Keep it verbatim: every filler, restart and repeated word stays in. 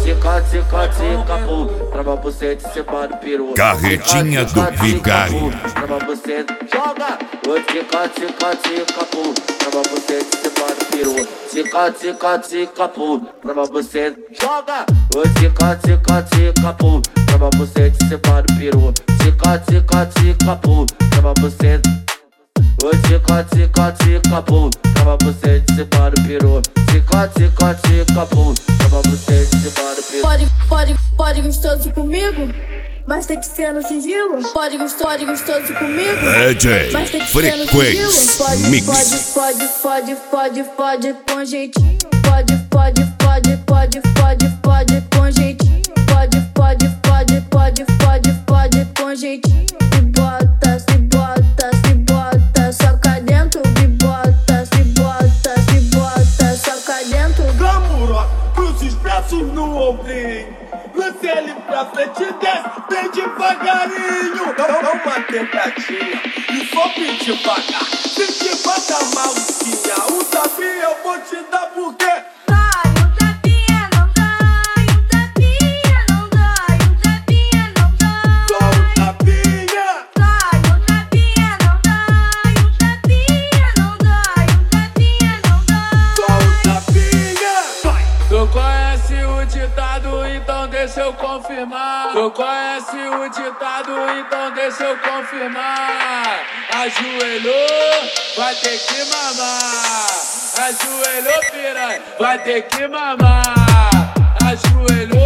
tica, tica, tica, pum. Trava você de cima do peru. Carretinha do Vigário. Trava você, joga. Tica, tica, tica, pum. Trava você de cima do peru. Tica, tica, tica, pum. Trava você, joga. Tica, tica, tica, pum. Trava você de cima do peru. Tica, tica, tica, pum. Trava você. Ô tica, tica, tica, pum. Trava você de cima do peru. Tica, tica, tica, pum. Trava você de cima do peru. Pode, pode, pode gostoso comigo, mas tem que ser no sigilo. Pode gostoso, gostoso comigo, D J mas tem que ser no sigilo. Frequenz Pode, Mix. pode, pode, pode, pode, pode com jeitinho. Pode, pode, pode, pode, pode, pode com jeitinho. Pode, pode, pode, pode, pode, pode com jeitinho. Se bota, se bota, se bota, soca dentro. Se bota, se bota, se bota, soca dentro. Glamour, cruza os braços no ombrinho. Lance ele pra frente e desce bem devagarinho. Dá uma tentativa e só bem devagar. Se te bata maluquinha, o tapinha eu vou te dar porque Dói, o tapinha não dói, o tapinha não dói, o tapinha não dói. só o tapinha. Dói, o tapinha não dói, o tapinha não dói, o tapinha não dói. Só o tapinha. Vai. Tu conhece o ditado, então deixa eu confirmar. Tu conhece o ditado, então deixa eu confirmar. Ajoelhou, vai ter que mamar. Ajoelhou, piranha, vai ter que mamar. Ajoelhou.